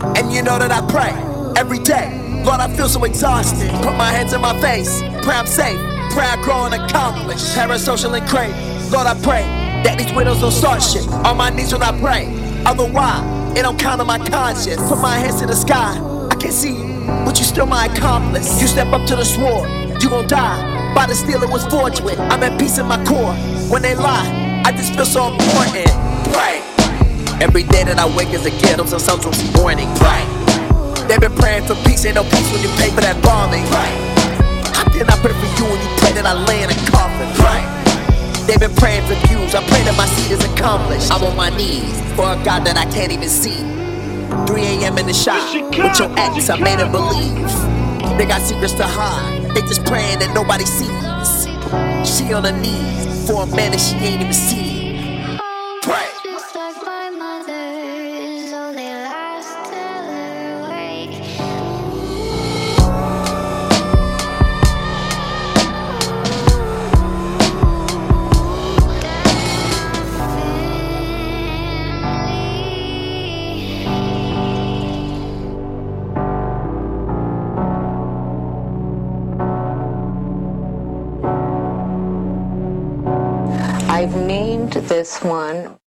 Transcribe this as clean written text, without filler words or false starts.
And you know that I pray every day. Lord, I feel so exhausted. Put my hands in my face. Pray I'm safe. Pray I grow and accomplish. Parasocial and crazy. Lord, I pray that these widows don't start shit. On my knees when I pray. Otherwise, it don't count on my conscience. Put my hands to the sky. I can see you, but you still my accomplice. You step up to the sword, you gon' die by the steel it was forged with. I'm at peace in my core. When they lie, I just feel so important. Pray. Every day that I wake is a gift. Those are songs from morning. Pray. They've been praying for peace. Ain't no peace when you pay for that bombing. Pray. How can I pray for you when you pray that I lay in a coffin? Pray. They've been praying for views. I pray that my seed is accomplished. I'm on my knees for a God that I can't even see. 3 a.m. in the shop with your ex, I made her believe. They got secrets to hide. They just praying that nobody sees. She on her knees for a man that she ain't even seen. Pray. Just like my mother's, only last till her wake. I've named this one